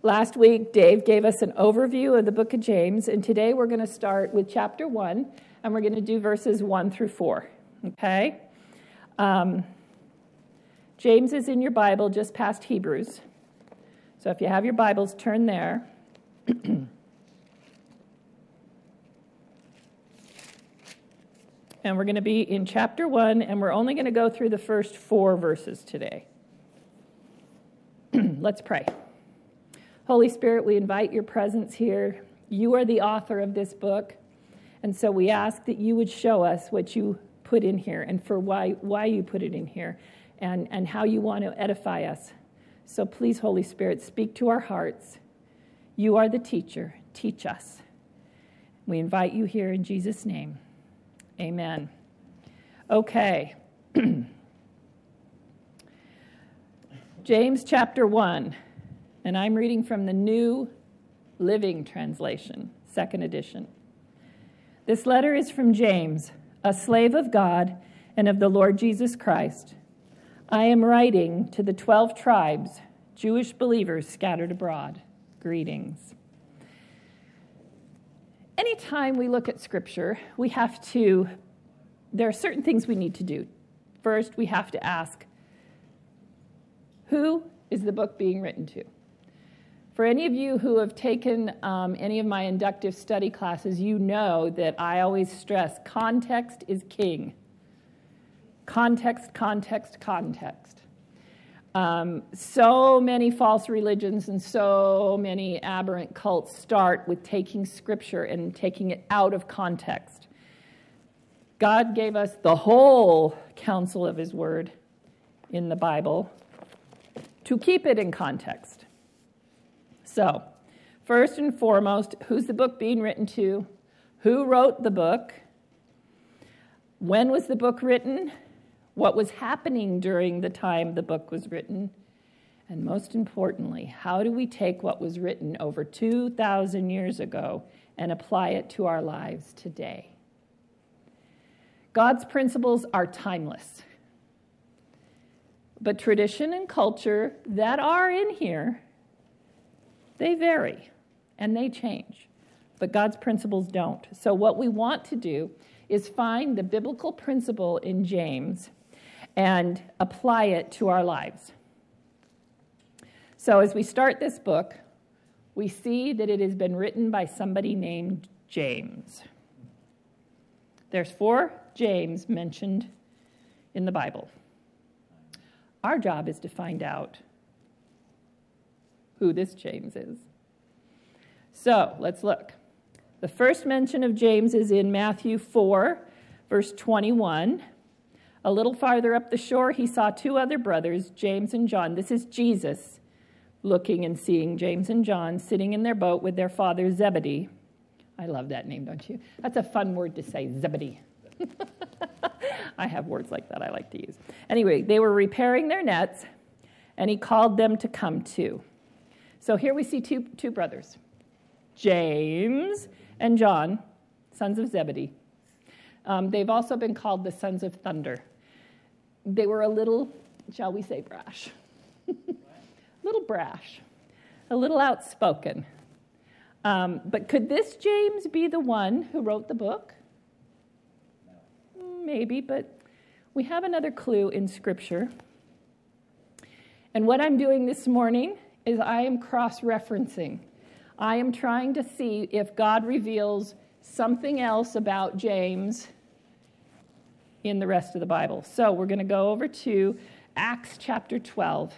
Last week, Dave gave us an overview of the book of James, and today we're going to start with chapter 1, and we're going to do verses 1 through 4, okay? James is in your Bible just past Hebrews. So if you have your Bibles, turn there. And we're going to be in chapter 1, and we're only going to go through the first 4 verses today. Let's pray. Holy Spirit, we invite your presence here. You are the author of this book, and so we ask that you would show us what you put in here and for why you put it in here and how you want to edify us. So please, Holy Spirit, speak to our hearts. You are the teacher. Teach us. We invite you here in Jesus' name. Amen. Okay. James chapter 1, and I'm reading from the New Living Translation, 2nd edition. This letter is from James, a slave of God and of the Lord Jesus Christ. I am writing to the 12 tribes, Jewish believers scattered abroad. Greetings. Anytime we look at Scripture, there are certain things we need to do. First, we have to ask, who is the book being written to? For any of you who have taken any of my inductive study classes, you know that I always stress context is king. Context, context, context. So many false religions and so many aberrant cults start with taking Scripture and taking it out of context. God gave us the whole counsel of His Word in the Bible to keep it in context. So, first and foremost, who's the book being written to? Who wrote the book? When was the book written? What was happening during the time the book was written? And most importantly, how do we take what was written over 2,000 years ago and apply it to our lives today? God's principles are timeless. But tradition and culture that are in here, they vary and they change. But God's principles don't. So what we want to do is find the biblical principle in James and apply it to our lives. So as we start this book, we see that it has been written by somebody named James. There's 4 James mentioned in the Bible. Our job is to find out who this James is. So let's look. The first mention of James is in Matthew 4, verse 21. A little farther up the shore, he saw 2 other brothers, James and John. This is Jesus looking and seeing James and John sitting in their boat with their father Zebedee. I love that name, don't you? That's a fun word to say, Zebedee. I have words like that I like to use. Anyway, they were repairing their nets, and he called them to come too. So here we see two brothers, James and John, sons of Zebedee. They've also been called the sons of thunder. They were a little, shall we say, brash. Little brash, a little outspoken. But could this James be the one who wrote the book? Maybe, but we have another clue in Scripture. And what I'm doing this morning is I am cross-referencing. I am trying to see if God reveals something else about James in the rest of the Bible. So we're going to go over to Acts chapter 12.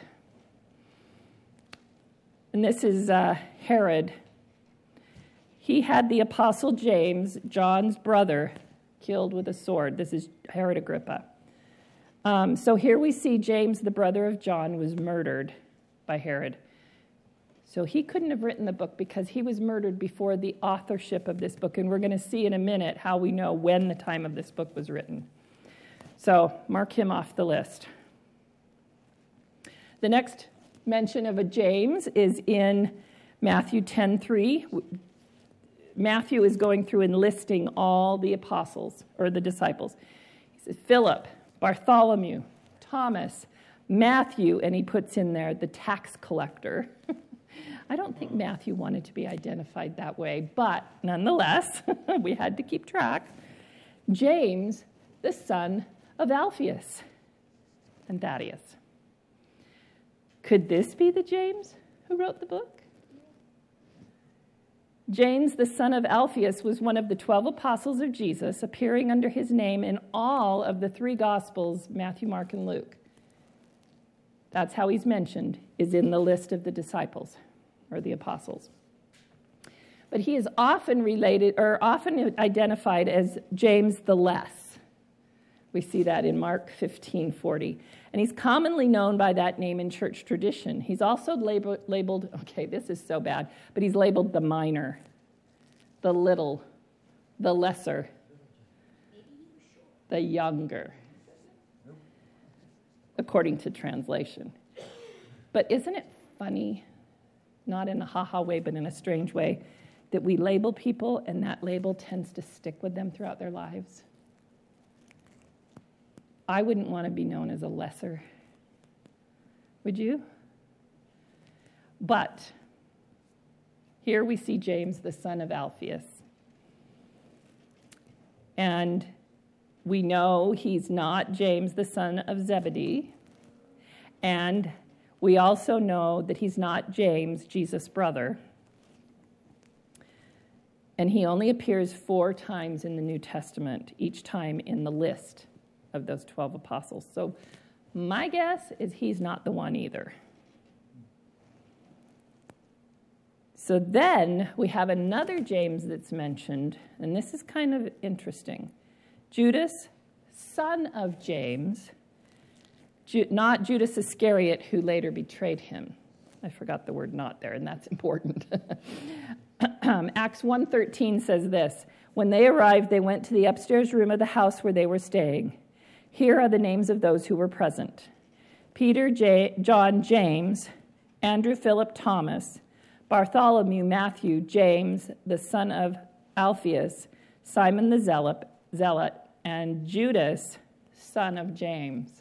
And this is Herod. He had the apostle James, John's brother, killed with a sword. This is Herod Agrippa. So here we see James, the brother of John, was murdered by Herod. So he couldn't have written the book because he was murdered before the authorship of this book. And we're going to see in a minute how we know when the time of this book was written. So mark him off the list. The next mention of a James is in Matthew 10:3. Matthew is going through and listing all the apostles, or the disciples. He says, Philip, Bartholomew, Thomas, Matthew, and he puts in there the tax collector. I don't think Matthew wanted to be identified that way, but nonetheless, we had to keep track. James, the son of Alphaeus and Thaddeus. Could this be the James who wrote the book? James, the son of Alphaeus, was one of the 12 apostles of Jesus, appearing under his name in all of the 3 Gospels, Matthew, Mark, and Luke. That's how he's mentioned, is in the list of the disciples, or the apostles. But he is often often identified as James the Less. We see that in Mark 15:40. And he's commonly known by that name in church tradition. He's also labeled, okay, this is so bad, but he's labeled the minor, the little, the lesser, the younger, according to translation. But isn't it funny, not in a ha-ha way, but in a strange way, that we label people and that label tends to stick with them throughout their lives? I wouldn't want to be known as a lesser. Would you? But here we see James, the son of Alphaeus. And we know he's not James, the son of Zebedee. And we also know that he's not James, Jesus' brother. And he only appears 4 times in the New Testament, each time in the list of those 12 apostles. So my guess is he's not the one either. So then we have another James that's mentioned, and this is kind of interesting. Judas, son of James, not Judas Iscariot, who later betrayed him. I forgot the word "not" there, and that's important. Acts 1:13 says this: when they arrived, they went to the upstairs room of the house where they were staying. Here are the names of those who were present: Peter, John, James, Andrew, Philip, Thomas, Bartholomew, Matthew, James, the son of Alphaeus, Simon the Zealot, and Judas, son of James.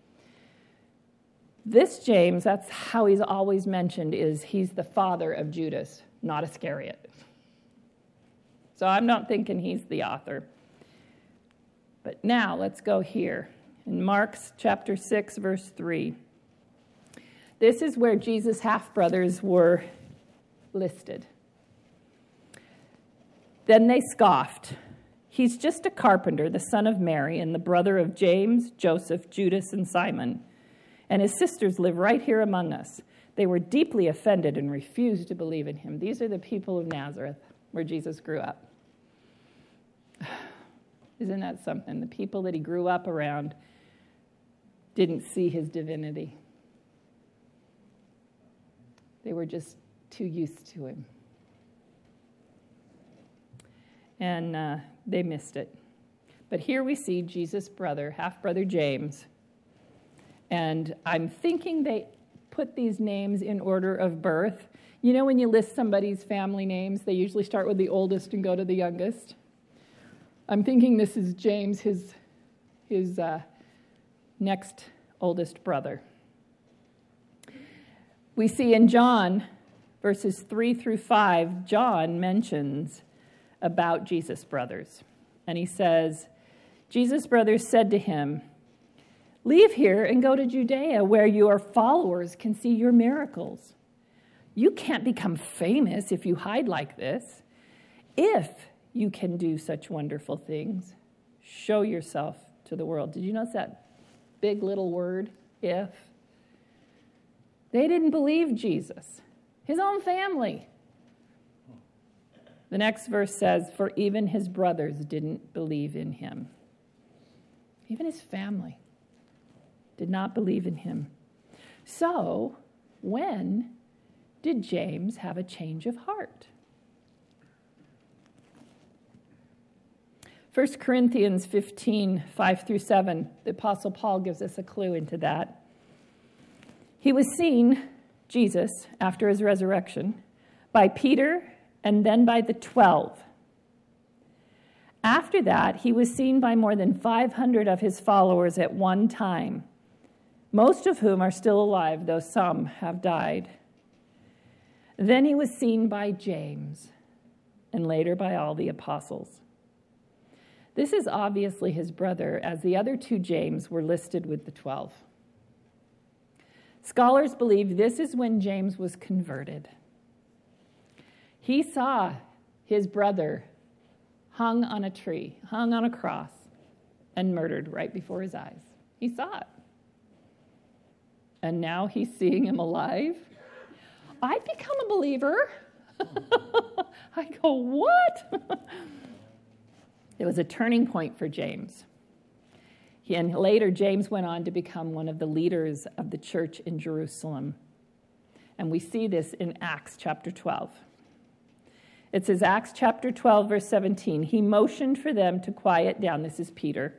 This James, that's how he's always mentioned, is he's the father of Judas, not Iscariot. So I'm not thinking he's the author. But now let's go here in Mark chapter 6, verse 3. This is where Jesus' half-brothers were listed. Then they scoffed. He's just a carpenter, the son of Mary, and the brother of James, Joseph, Judas, and Simon. And his sisters live right here among us. They were deeply offended and refused to believe in him. These are the people of Nazareth, where Jesus grew up. Isn't that something? The people that he grew up around didn't see his divinity. They were just too used to him. And they missed it. But here we see Jesus' brother, half-brother James. And I'm thinking they put these names in order of birth. You know when you list somebody's family names, they usually start with the oldest and go to the youngest? I'm thinking this is James, his next oldest brother. We see in John, verses 3 through 5, John mentions about Jesus' brothers. And he says, Jesus' brothers said to him, "Leave here and go to Judea, where your followers can see your miracles. You can't become famous if you hide like this. If you can do such wonderful things, show yourself to the world." Did you notice that big little word, if? They didn't believe Jesus, his own family. The next verse says, for even his brothers didn't believe in him. Even his family did not believe in him. So, when did James have a change of heart? 1 Corinthians 15, 5 through 7, the Apostle Paul gives us a clue into that. He was seen, Jesus, after his resurrection, by Peter and then by the 12. After that, he was seen by more than 500 of his followers at one time, most of whom are still alive, though some have died. Then he was seen by James, and later by all the apostles. This is obviously his brother, as the other two James were listed with the 12. Scholars believe this is when James was converted. He saw his brother hung on a tree, hung on a cross, and murdered right before his eyes. He saw it. And now he's seeing him alive. I'd become a believer. I go, what? It was a turning point for James. And later, James went on to become one of the leaders of the church in Jerusalem. And we see this in Acts chapter 12. It says, Acts chapter 12, verse 17, he motioned for them to quiet down. This is Peter.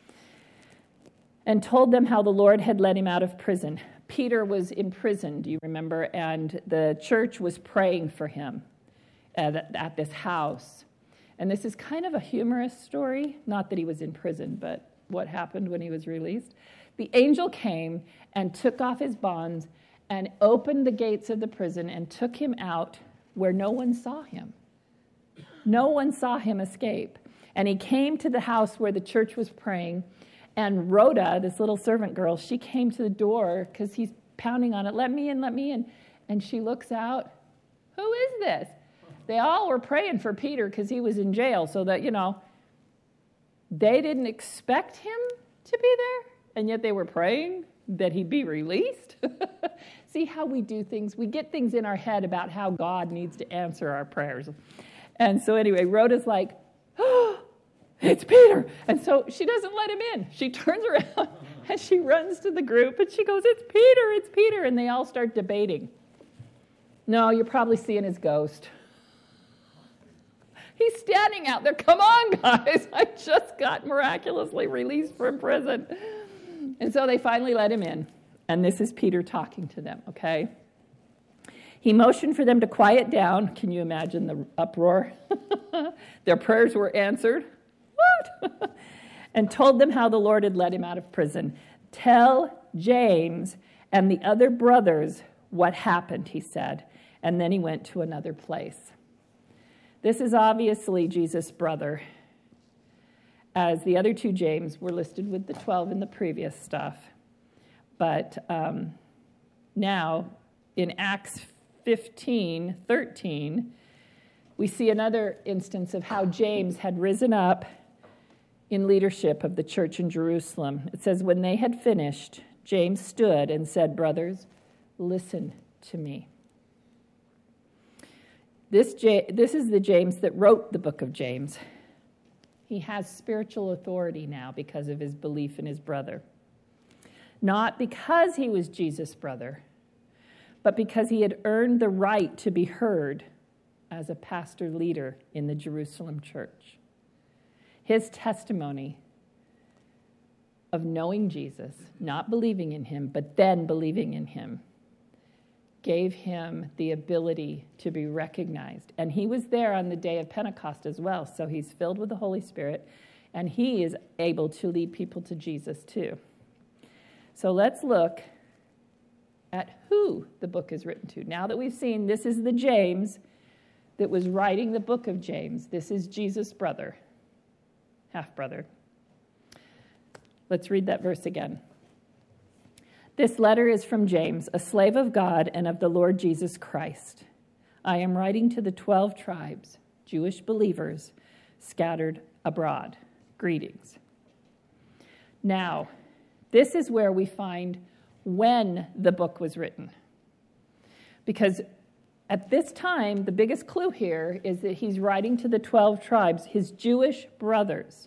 And told them how the Lord had let him out of prison. Peter was in prison, do you remember? And the church was praying for him at this house. And this is kind of a humorous story. Not that he was in prison, but what happened when he was released. The angel came and took off his bonds and opened the gates of the prison and took him out where no one saw him. No one saw him escape. And he came to the house where the church was praying. And Rhoda, this little servant girl, she came to the door because he's pounding on it. Let me in, let me in. And she looks out. Who is this? They all were praying for Peter because he was in jail so that, they didn't expect him to be there. And yet they were praying that he'd be released. See how we do things. We get things in our head about how God needs to answer our prayers. And so anyway, Rhoda's like, oh, it's Peter. And so she doesn't let him in. She turns around and she runs to the group and she goes, it's Peter, it's Peter. And they all start debating. No, you're probably seeing his ghost. He's standing out there. Come on, guys. I just got miraculously released from prison. And so they finally let him in. And this is Peter talking to them, okay? He motioned for them to quiet down. Can you imagine the uproar? Their prayers were answered. What? And told them how the Lord had let him out of prison. Tell James and the other brothers what happened, he said. And then he went to another place. This is obviously Jesus' brother, as the other two James were listed with the 12 in the previous stuff. But now, in Acts 15:13, we see another instance of how James had risen up in leadership of the church in Jerusalem. It says, when they had finished, James stood and said, brothers, listen to me. This is the James that wrote the book of James. He has spiritual authority now because of his belief in his brother. Not because he was Jesus' brother, but because he had earned the right to be heard as a pastor leader in the Jerusalem church. His testimony of knowing Jesus, not believing in him, but then believing in him, gave him the ability to be recognized. And he was there on the day of Pentecost as well, so he's filled with the Holy Spirit, and he is able to lead people to Jesus too. So let's look at who the book is written to. Now that we've seen this is the James that was writing the book of James, this is Jesus' brother, half-brother. Let's read that verse again. This letter is from James, a slave of God and of the Lord Jesus Christ. I am writing to the 12 tribes, Jewish believers, scattered abroad. Greetings. Now, this is where we find when the book was written. Because at this time, the biggest clue here is that he's writing to the 12 tribes, his Jewish brothers.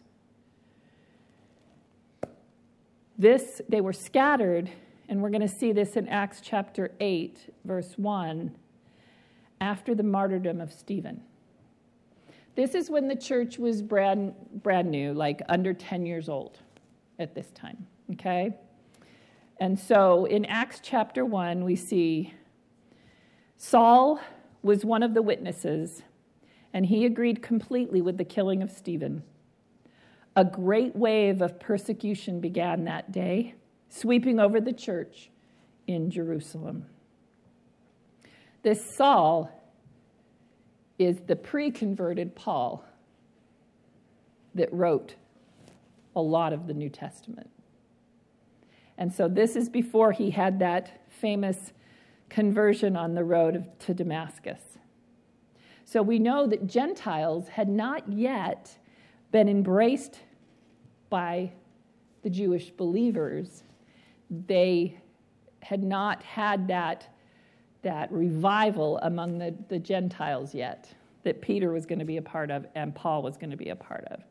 They were scattered. And we're going to see this in Acts chapter 8, verse 1, after the martyrdom of Stephen. This is when the church was brand new, like under 10 years old at this time, okay? And so in Acts chapter 1, we see Saul was one of the witnesses, and he agreed completely with the killing of Stephen. A great wave of persecution began that day, sweeping over the church in Jerusalem. This Saul is the pre-converted Paul that wrote a lot of the New Testament. And so this is before he had that famous conversion on the road to Damascus. So we know that Gentiles had not yet been embraced by the Jewish believers. They had not had that revival among the Gentiles yet that Peter was going to be a part of and Paul was going to be a part of.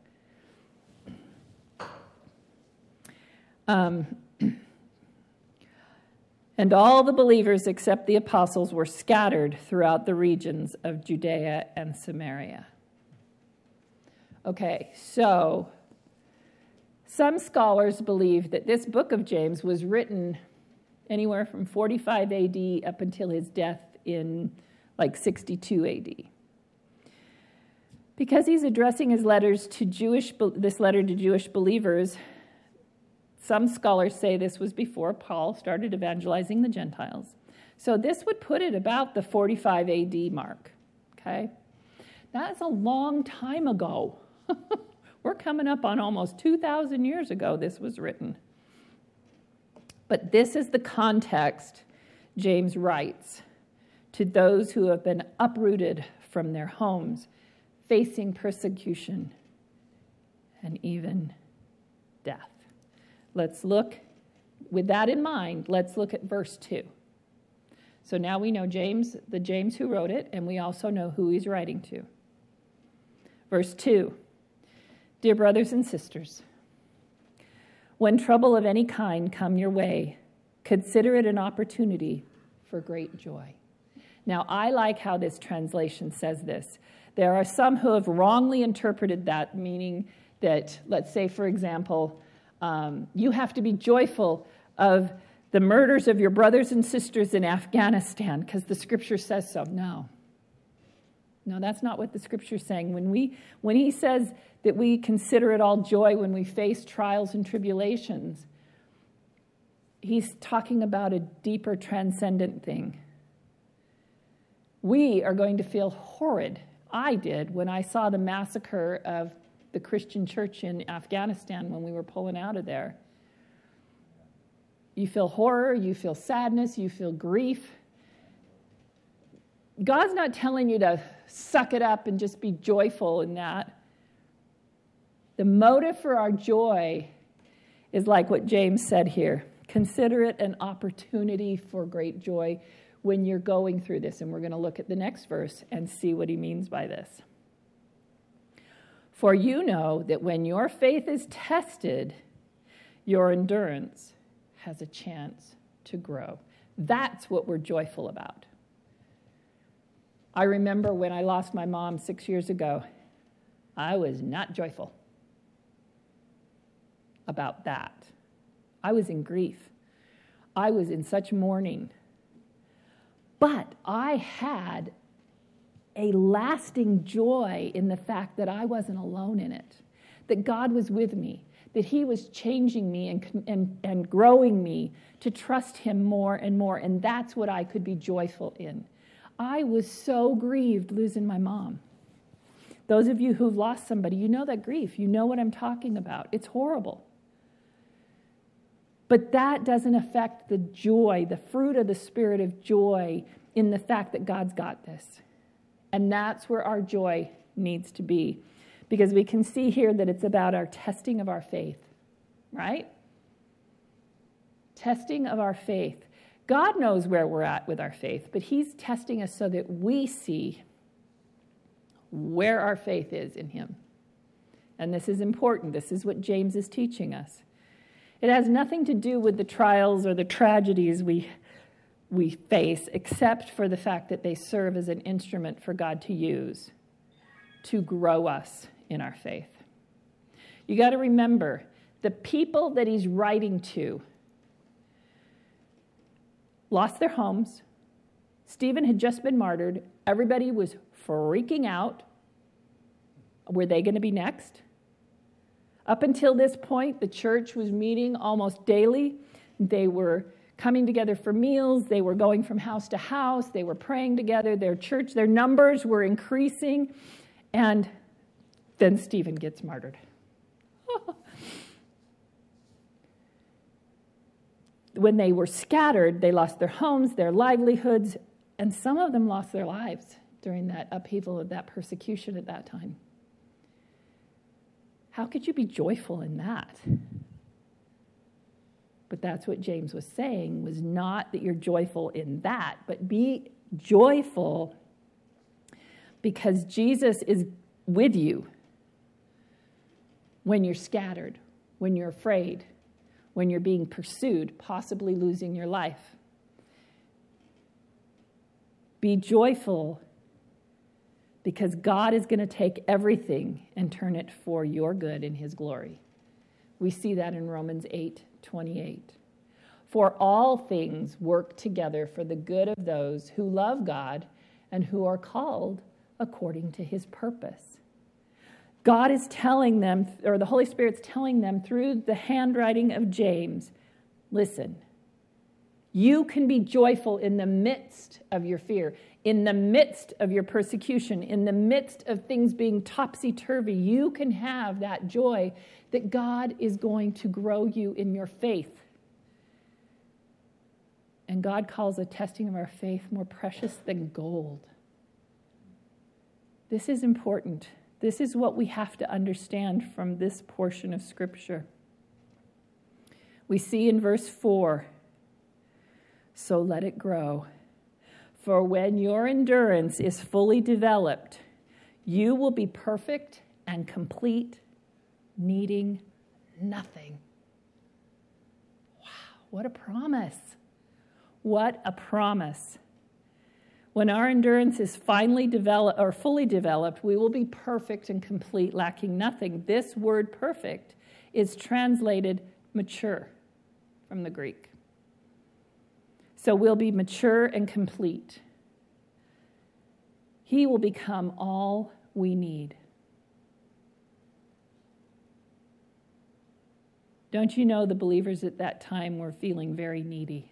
And all the believers except the apostles were scattered throughout the regions of Judea and Samaria. Okay, so some scholars believe that this book of James was written anywhere from 45 AD up until his death in like 62 AD. Because he's addressing his letters to this letter to Jewish believers, some scholars say this was before Paul started evangelizing the Gentiles. So this would put it about the 45 AD mark, okay? That's a long time ago. We're coming up on almost 2,000 years ago this was written. But this is the context James writes to those who have been uprooted from their homes, facing persecution and even death. Let's look, with that in mind, let's look at verse 2. So now we know James, the James who wrote it, and we also know who he's writing to. Verse 2, dear brothers and sisters, when trouble of any kind come your way, consider it an opportunity for great joy. Now, I like how this translation says this. There are some who have wrongly interpreted that, meaning that, let's say, for example, you have to be joyful of the murders of your brothers and sisters in Afghanistan because the scripture says so. No, that's not what the scripture is saying. When he says that we consider it all joy when we face trials and tribulations, he's talking about a deeper, transcendent thing. We are going to feel horrid. I did when I saw the massacre of the Christian church in Afghanistan when we were pulling out of there. You feel horror, you feel sadness, you feel grief. God's not telling you to suck it up and just be joyful in that. The motive for our joy is like what James said here. Consider it an opportunity for great joy when you're going through this. And we're going to look at the next verse and see what he means by this. For you know that when your faith is tested, your endurance has a chance to grow. That's what we're joyful about. I remember when I lost my mom 6 years ago, I was not joyful about that. I was in grief. I was in such mourning. But I had a lasting joy in the fact that I wasn't alone in it, that God was with me, that he was changing me and growing me to trust him more and more, and that's what I could be joyful in. I was so grieved losing my mom. Those of you who've lost somebody, you know that grief. You know what I'm talking about. It's horrible. But that doesn't affect the joy, the fruit of the Spirit of joy in the fact that God's got this. And that's where our joy needs to be. Because we can see here that it's about our testing of our faith, right? Testing of our faith. God knows where we're at with our faith, but he's testing us so that we see where our faith is in him. And this is important. This is what James is teaching us. It has nothing to do with the trials or the tragedies we face, except for the fact that they serve as an instrument for God to use to grow us in our faith. You got to remember, the people that he's writing to lost their homes. Stephen had just been martyred. Everybody was freaking out. Were they going to be next? Up until this point, the church was meeting almost daily. They were coming together for meals. They were going from house to house. They were praying together. Their church, their numbers were increasing. And then Stephen gets martyred. When they were scattered, they lost their homes, their livelihoods, and some of them lost their lives during that upheaval of that persecution at that time. How could you be joyful in that? But that's what James was saying, was not that you're joyful in that, but be joyful because Jesus is with you when you're scattered, when you're afraid, when you're being pursued, possibly losing your life. Be joyful because God is going to take everything and turn it for your good in his glory. We see that in Romans 8:28. For all things work together for the good of those who love God and who are called according to his purpose. God is telling them, or the Holy Spirit's telling them through the handwriting of James, listen, you can be joyful in the midst of your fear, in the midst of your persecution, in the midst of things being topsy-turvy. You can have that joy that God is going to grow you in your faith. And God calls the testing of our faith more precious than gold. This is important. This is what we have to understand from this portion of Scripture. We see in verse 4, so let it grow. For when your endurance is fully developed, you will be perfect and complete, needing nothing. Wow, what a promise. What a promise. When our endurance is finally developed or fully developed, we will be perfect and complete, lacking nothing. This word perfect is translated mature from the Greek. So we'll be mature and complete. He will become all we need. Don't you know the believers at that time were feeling very needy?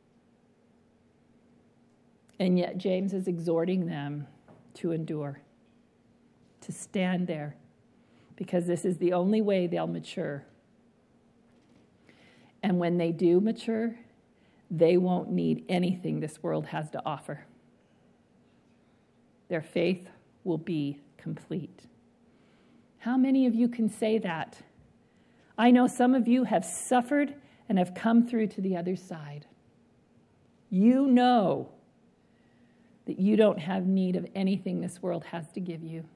And yet James is exhorting them to endure, to stand there, because this is the only way they'll mature. And when they do mature, they won't need anything this world has to offer. Their faith will be complete. How many of you can say that? I know some of you have suffered and have come through to the other side. You know that you don't have need of anything this world has to give you.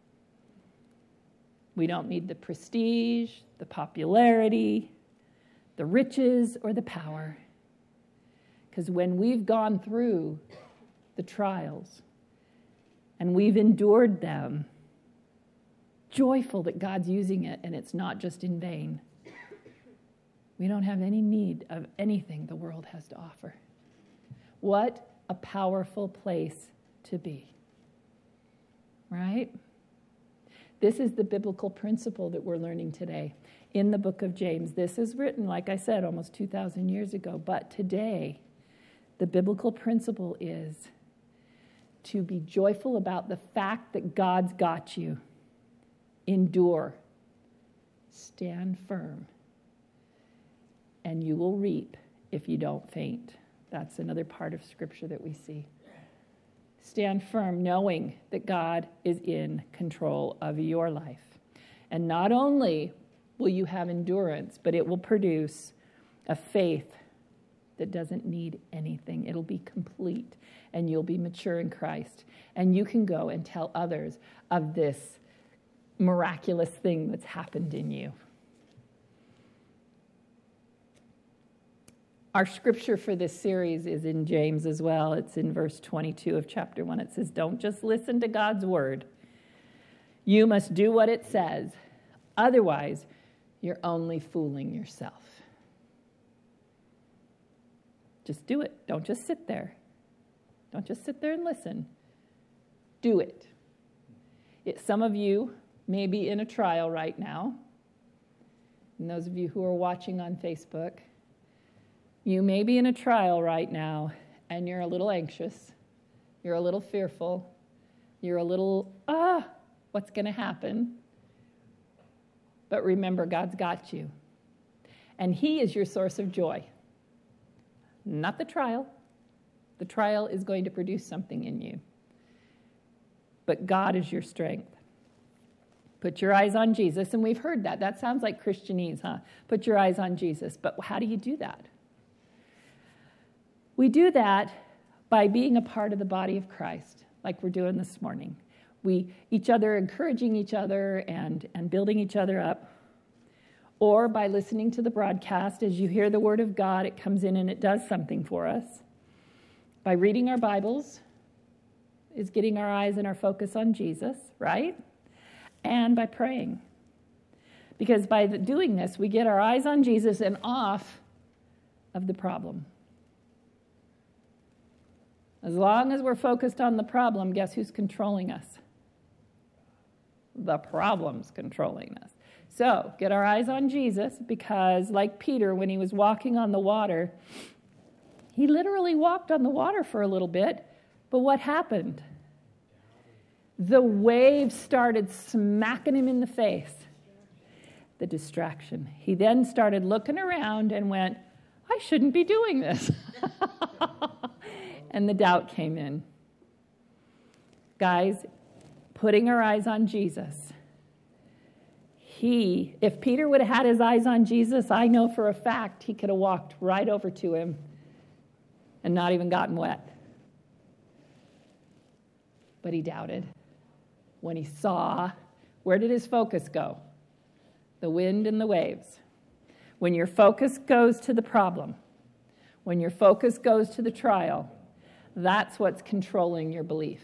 We don't need the prestige, the popularity, the riches, or the power. Because when we've gone through the trials and we've endured them, joyful that God's using it and it's not just in vain, we don't have any need of anything the world has to offer. What a powerful place to be, right? This is the biblical principle that we're learning today in the book of James. This is written, like I said, almost 2,000 years ago, but today the biblical principle is to be joyful about the fact that God's got you. Endure, stand firm, and you will reap if you don't faint. That's another part of Scripture that we see. Stand firm, knowing that God is in control of your life. And not only will you have endurance, but it will produce a faith that doesn't need anything. It'll be complete, and you'll be mature in Christ. And you can go and tell others of this miraculous thing that's happened in you. Our scripture for this series is in James as well. It's in verse 22 of chapter 1. It says, don't just listen to God's word. You must do what it says. Otherwise, you're only fooling yourself. Just do it. Don't just sit there. Don't just sit there and listen. Do it. Some of you may be in a trial right now. And those of you who are watching on Facebook, You may be in a trial right now, and you're a little anxious. You're a little fearful. You're a little, what's going to happen? But remember, God's got you. And He is your source of joy. Not the trial. The trial is going to produce something in you. But God is your strength. Put your eyes on Jesus. And we've heard that. That sounds like Christianese, huh? Put your eyes on Jesus. But how do you do that? We do that by being a part of the body of Christ, like we're doing this morning. Each other encouraging each other and building each other up. Or by listening to the broadcast. As you hear the Word of God, it comes in and it does something for us. By reading our Bibles is getting our eyes and our focus on Jesus, right? And by praying. Because by doing this, we get our eyes on Jesus and off of the problem. As long as we're focused on the problem, guess who's controlling us? The problem's controlling us. So, get our eyes on Jesus, because like Peter, when he was walking on the water, he literally walked on the water for a little bit, but what happened? The waves started smacking him in the face. The distraction. He then started looking around and went, I shouldn't be doing this. And the doubt came in. Guys, putting our eyes on Jesus. If Peter would have had his eyes on Jesus, I know for a fact he could have walked right over to him and not even gotten wet. But he doubted. When he saw, where did his focus go? The wind and the waves. When your focus goes to the problem, when your focus goes to the trial, that's what's controlling your belief.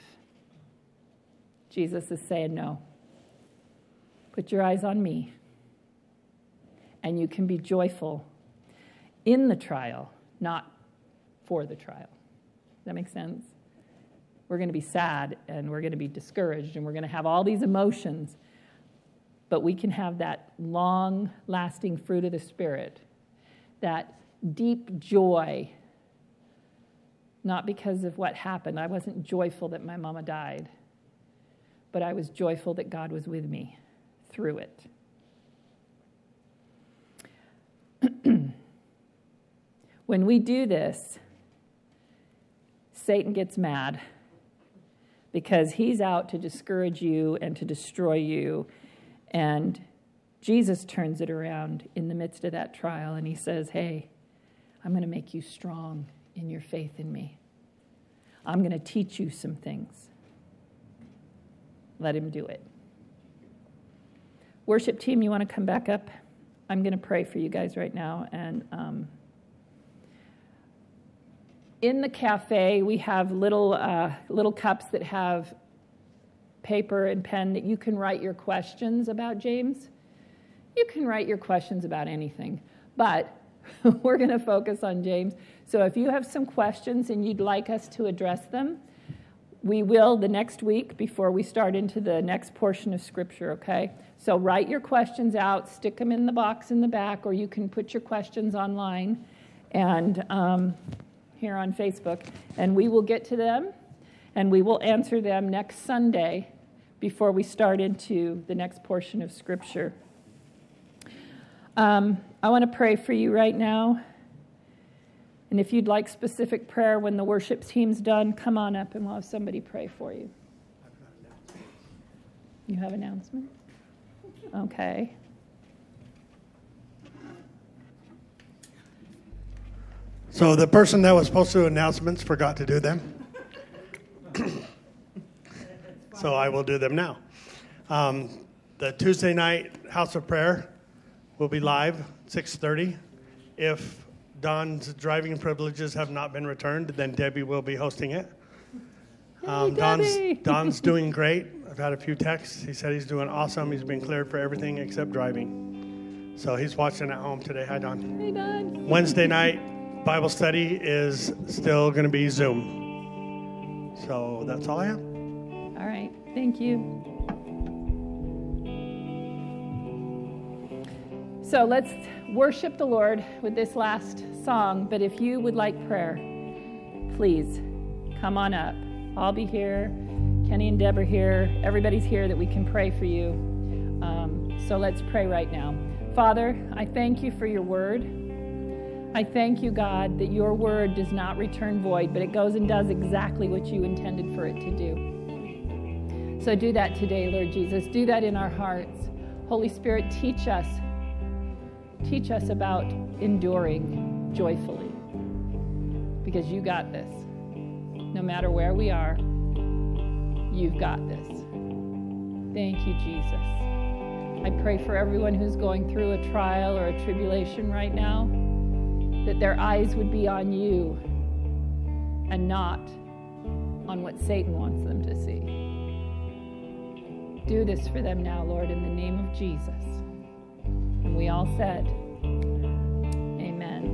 Jesus is saying, no. Put your eyes on me. And you can be joyful in the trial, not for the trial. Does that make sense? We're going to be sad, and we're going to be discouraged, and we're going to have all these emotions. But we can have that long-lasting fruit of the Spirit, that deep joy, not because of what happened. I wasn't joyful that my mama died, but I was joyful that God was with me through it. When we do this, Satan gets mad because he's out to discourage you and to destroy you. And Jesus turns it around in the midst of that trial, and he says, hey, I'm going to make you strong in your faith in me. I'm going to teach you some things. Let him do it. Worship team, you want to come back up? I'm going to pray for you guys right now. And in the cafe, we have little cups that have paper and pen that you can write your questions about James. You can write your questions about anything, but we're going to focus on James. So if you have some questions and you'd like us to address them, we will the next week before we start into the next portion of Scripture, okay? So write your questions out, stick them in the box in the back, or you can put your questions online and here on Facebook, and we will get to them, and we will answer them next Sunday before we start into the next portion of Scripture. I want to pray for you right now. And if you'd like specific prayer when the worship team's done, come on up and we'll have somebody pray for you. You have announcements? Okay. So the person that was supposed to do announcements forgot to do them. So I will do them now. The Tuesday night House of Prayer will be live, 6:30. If Don's driving privileges have not been returned, then Debbie will be hosting it. Don's doing great. I've had a few texts. He said he's doing awesome. He's been cleared for everything except driving. So he's watching at home today. Hi, Don. Hey, Don. Wednesday night Bible study is still going to be Zoom. So that's all I have. All right. Thank you. So let's worship the Lord with this last song. But if you would like prayer, please come on up. I'll be here. Kenny and Deb are here. Everybody's here that we can pray for you. So let's pray right now. Father, I thank you for your word. I thank you, God, that your word does not return void, but it goes and does exactly what you intended for it to do. So do that today, Lord Jesus. Do that in our hearts. Holy Spirit, teach us. Teach us about enduring joyfully, because you got this. No matter where we are, you've got this. Thank you, Jesus. I pray for everyone who's going through a trial or a tribulation right now, that their eyes would be on you and not on what Satan wants them to see. Do this for them now, Lord, in the name of Jesus. And we all said,